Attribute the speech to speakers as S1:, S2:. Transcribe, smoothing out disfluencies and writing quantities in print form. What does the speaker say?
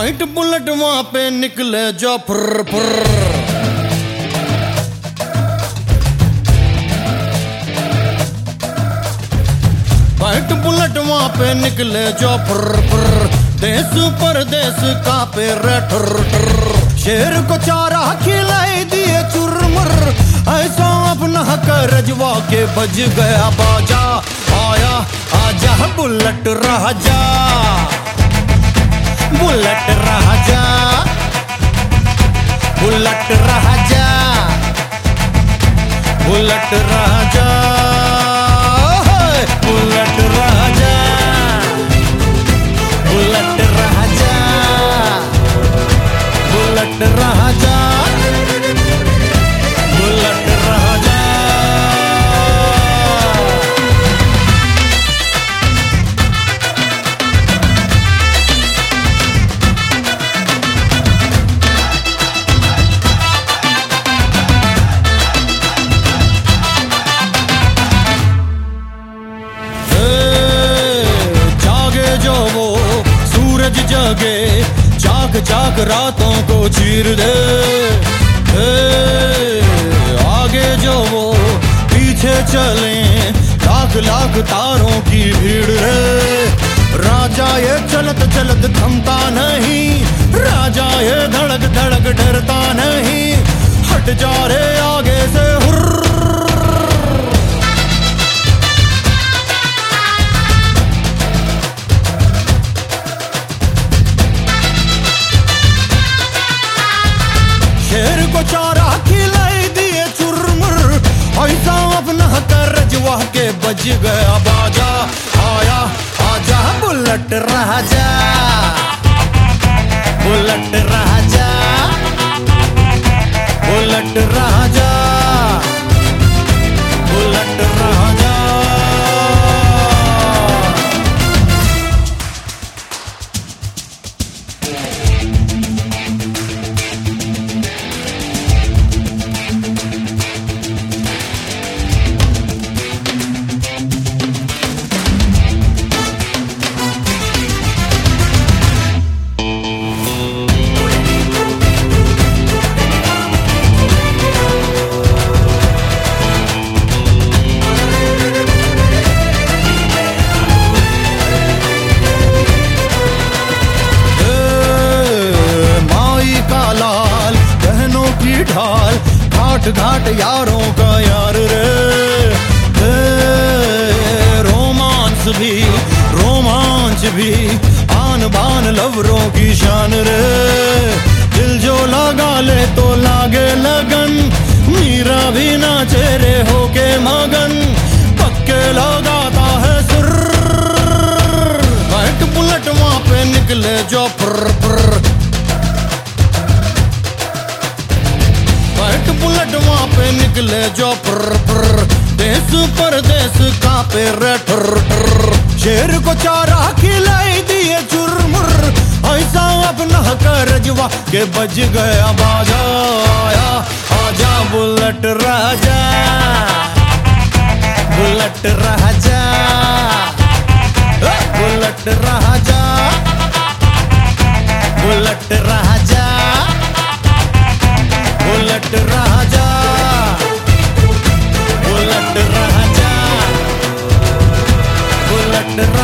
S1: White bullet वहां पे निकले जो फुर फुर। वाइट बुलेट वहां पे निकले जो फुर फुर। देश परदेश कांपे रे ठुर ठुर। शेर को चारा खिलाई दिए चुरमुर। ऐसा अपना कर रजवा के बज गया बाजा। आया आजा बुलेट राजा, बुलेट राजा, बुलेट राजा, बुलेट राजा, बुलेट राजा, बुलेट राजा, बुलेट राजा, बुलेट राजा। जगे जाग जाग रातों को चीर दे। आगे जो वो पीछे चले लाख लाख तारों की भीड़ रे। राजा ये चलत चलत थमता नहीं, राजा ये धड़क धड़क डरता नहीं। हट जा रे आगे से हुर्र। शेर को चारा खिलाई दिए चुरमुर। ऐसा अपना कर रजवा के बज गया बाजा। आया आजा बुलेट राजा, बुलेट राजा, बुलेट राजा, बुलेट राजा। ढाल घाट घाट यारों का यार रे। रोमांस भी आन बान लवरों की शान रे। दिल जो लगा ले तो लागे लगन। मीरा भी नाचे रे होके मगन। पक्के लगाता है सुर। वाइट बुलेट वहां पे निकले जो फुर फुर। वाइट बुलेट वहां पे निकले जो फुर फुर। देश परदेश कांपे रे ठुर ठुर। शेर को चारा खिलाई दिए चुरमुर। ऐसा अपना कर रजवा के बज गया बाजा। आया आजा बुलेट राजा, बुलेट राजा, बुलेट राजा, बुलेट राजा, बुलेट राजा, बुलेट राजा, बुलेट राजा।